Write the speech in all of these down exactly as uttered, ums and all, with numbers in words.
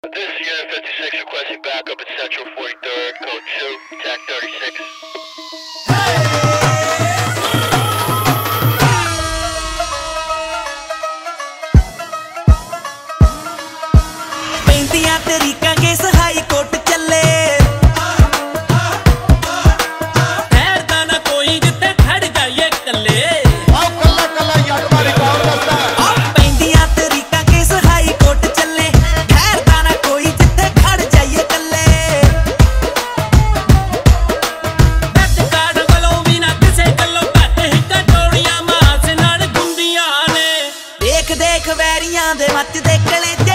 This is Unit fifty-six requesting backup at Central forty-third, code two, TAC thirty-six. ਪੈਂਦੀਆਂ ਤਰੀਕਾਂ case high court ਚੱਲੇ ਠਹਿਰਦਾ ਨਾ ਕੋਈ ਜਿੱਥੇ ਖੜ ਜਾਈਏ ਕੱਲੇ ਆਹ ਕੱਲਾ ਕੱਲਾ ਯੱਟ ਦਾ ਰਿਕਾਰਡ ਦੱਸਦਾ ਪੈਂਦੀਆਂ ਤਰੀਕਾਂ ਕੇਸ ਹਾਈ ਕੋਰਟ ਚੱਲੇ ਠਹਿਰਦਾ ਨਾ ਕੋਈ ਜਿੱਥੇ ਖੜ ਜਾਈਏ ਕੱਲੇ ਬੱਟ ਕਾੜ ਵੱਲੋਂ ਵੀ ਨਾ ਕਿਸੇ ਗੱਲੋਂ ਘੱਟ ਹਿੱਕਾਂ ਟੋੜੀਆਂ ਮਾਸ ਨਾਲ ਗੁੰਦੀਆਂ ਨੇ ਦੇਖ ਦੇਖ ਵੈਰੀਆਂ ਦੇ ਮੱਚਦੇ ਕਲੇਜੇ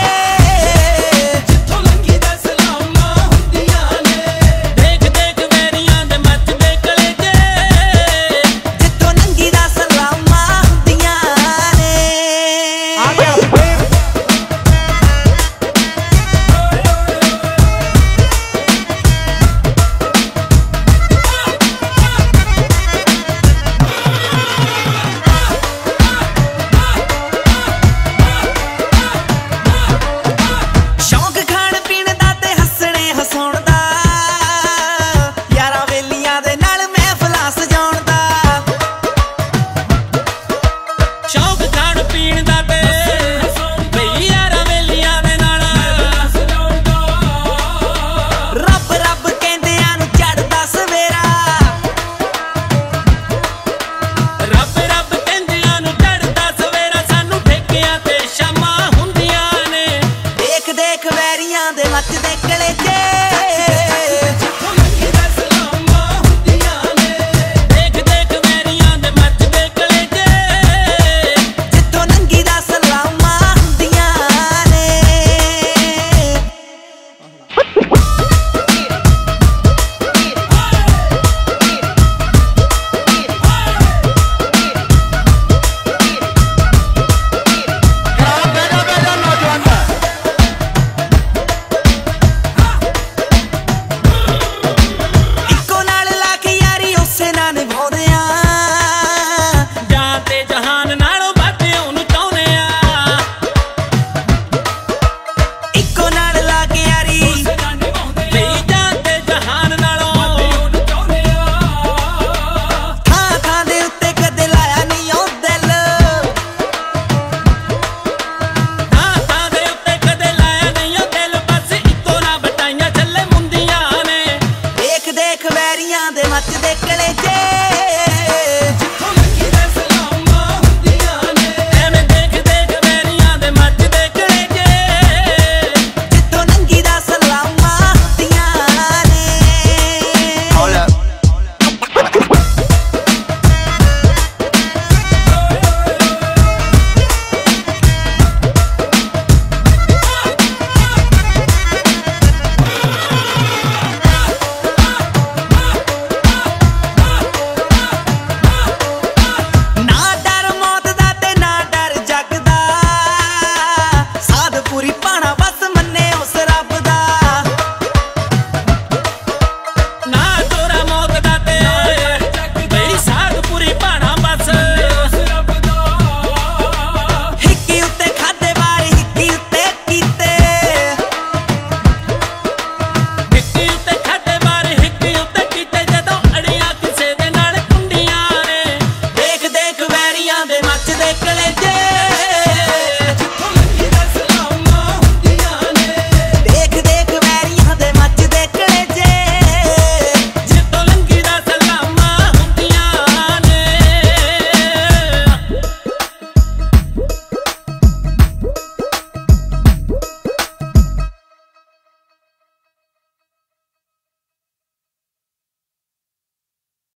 ਦੇ ਮੱਚਦੇ ਕਲੇਜੇ